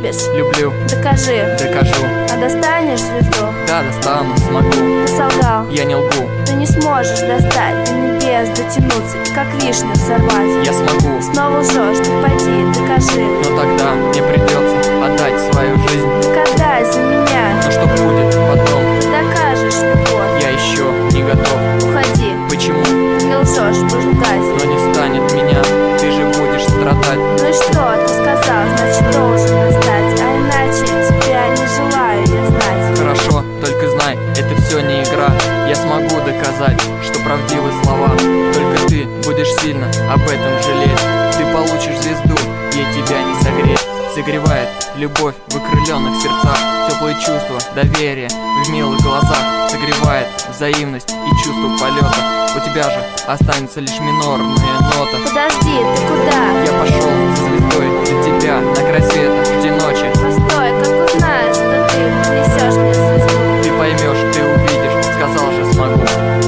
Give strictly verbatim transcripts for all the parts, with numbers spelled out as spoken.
любишь? Люблю. Докажи. Докажу. А достанешь звезду? Да, достану, смогу. Ты солгал. Я не лгу. Ты не сможешь достать до небес, дотянуться и как вишню сорвать. Я смогу. Снова лжешь, ты пойди, докажи. Но тогда мне придется отдать свою жизнь. Так отдай за меня. Но что будет потом? Ты докажешь любовь. Я еще не готов. Уходи. Почему? Ты не лжешь, будешь лгать. Но не станет меня, ты же будешь страдать. Ну и что, ты сказал, значит должен достать. А иначе тебя не желаю я знать. Хорошо, только знай, это все не игра. Я смогу доказать, что правдивы слова. Только ты будешь сильно об этом жалеть. Ты получишь звезду, ей тебя не согреть. Согревает любовь в окрыленных сердцах, теплые чувства, доверие в милых глазах. Согревает взаимность и чувство полета. У тебя же останется лишь минорная нота. Подожди, ты куда? Я пошел со звездой для тебя на край света, жди ночи. Постой, как узнаешь, что ты принесешь мне звезду? Ты поймешь, ты увидишь, сказал же смогу.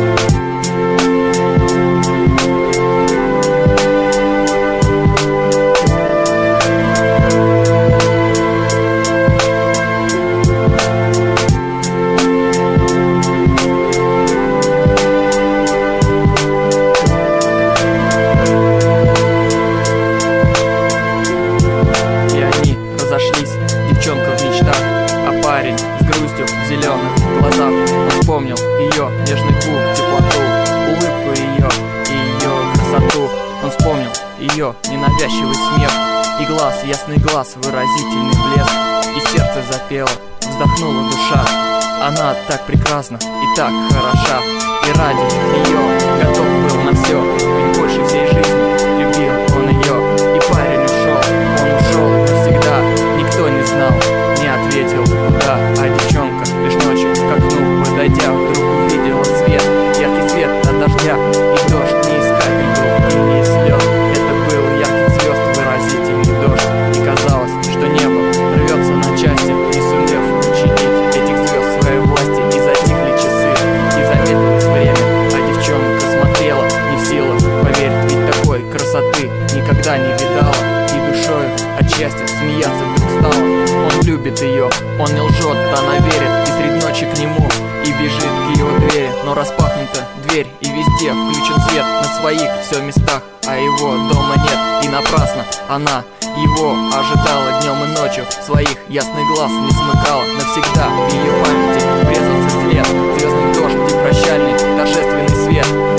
Девчонка в мечтах, а парень с грустью в зеленых глазах. Он вспомнил ее нежный губ, теплоту, улыбку ее и ее красоту. Он вспомнил ее ненавязчивый смех и глаз, ясный глаз, выразительный блеск. И сердце запело, вздохнула душа. Она так прекрасна и так хороша. И ради нее готов был на все, ведь больше всей жизни любил он ее. И парень ушел, он ушел навсегда. Никто не знал, не ответил куда. А девчонка лишь ночью к окну подойдя, вдруг увидела свет, яркий свет от дождя. И дождь не из капель был и не из слез. Это был яркий звезд выразительный дождь. И казалось, что небо рвется на части, не сумев подчинить этих звезд своей власти. И затихли часы, и замедлилось время, а девчонка смотрела, не в силах поверить, ведь такой красоты никогда не видала. И душою от счастья смеяться вдруг стала. Он любит ее, он не лжет, она верит. И средь ночи к нему и бежит к его двери. Но распахнута дверь, и везде включен свет. На своих все местах, а его дома нет. И напрасно она его ожидала днем и ночью. Своих ясных глаз не смыкала. Навсегда в ее памяти врезался след. Звездный дождь и прощальный торжественный свет.